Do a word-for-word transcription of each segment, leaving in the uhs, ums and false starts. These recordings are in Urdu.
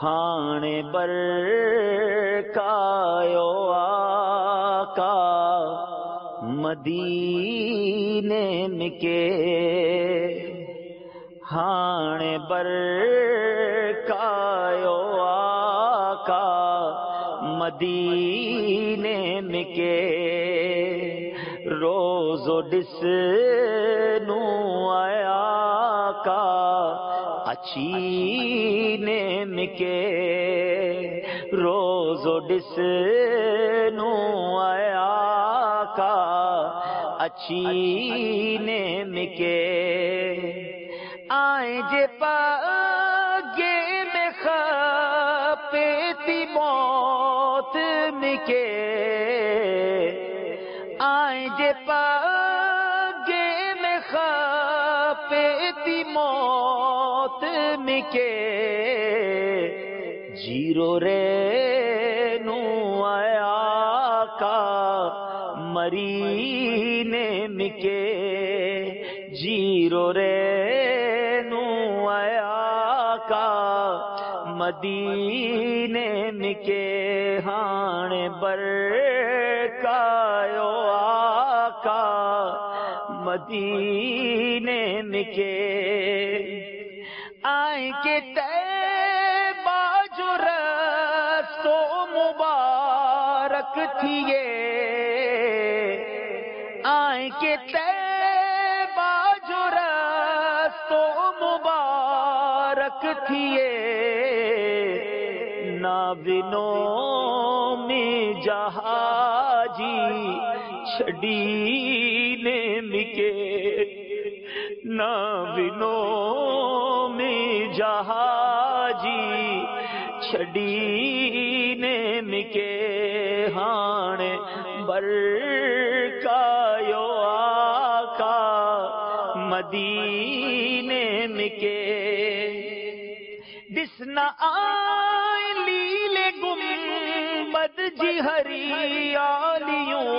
ہانے بر کایو آقا مدینے مکے ہانے بر کایو آقا مدینے مکے روزو ڈس نو آیا کا اچھی نیم کے روزو ڈس نو آیا کا اچھی نیم کے آئیں جے پاگے میں خپیتی موت مکے آئیں جے پاگے میں خپیتی موت مکے جیرو رے نو آیا کا مرینے مکے جیرو رے نو آیا کا مدینے مکے ہاں بر کایو آقا مدینے مکے آئیں کے طیبہ جو رستو مبارک تھیے آئیں کے طیبہ جو رستو مبارک تھیے نابینو میں جہاجی چھڑینے مکے نابینو میں جہاجی چھڑینے مکے ہاں بر کایو آقا مدینے مکے دسنا آئی لیلے گنبد جی ہریالیوں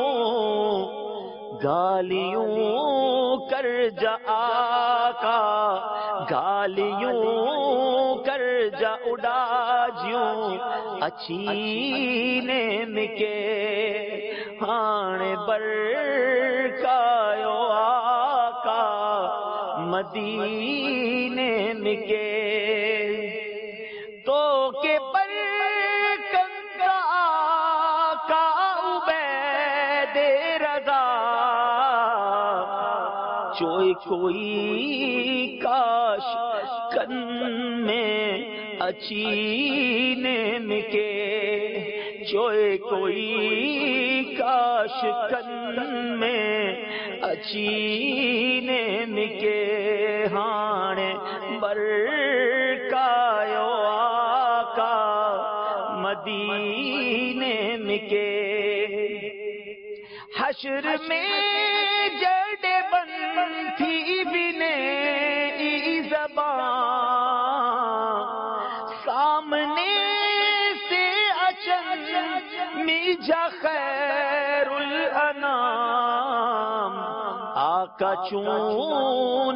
گالیوں کر جا آقا گالیوں کر جا اڑا جیوں اچھی نیم کے ہاں بر کایو آقا مدینے مکے تو کے پر کنکا آقا عبید رضا چوئی کوئی کاش کن میں اچھی نیم کے چوئے کوئی کاش کن میں اچھی نیم کے ہاں بر کایو آقا مدینے مکے حشر میں جڑ بن تھی بنے ای زبان سامنے سے اچن میجا خیر الانام آقا چون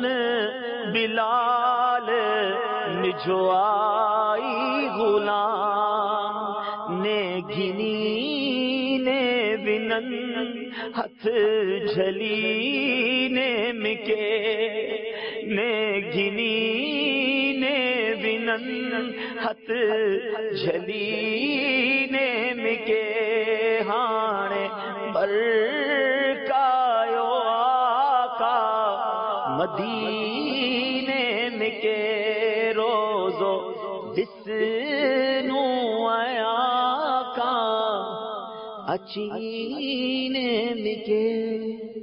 بلال نجو آئی غلام نے گھنی نے بنن ہتھ جھلی نے مکے نے گھنی نے بنن ہتھ جھلی نے مکے ہاں بر کایو آقا مدینے مکے روزو دس نو آیا کا اچھی نیم کے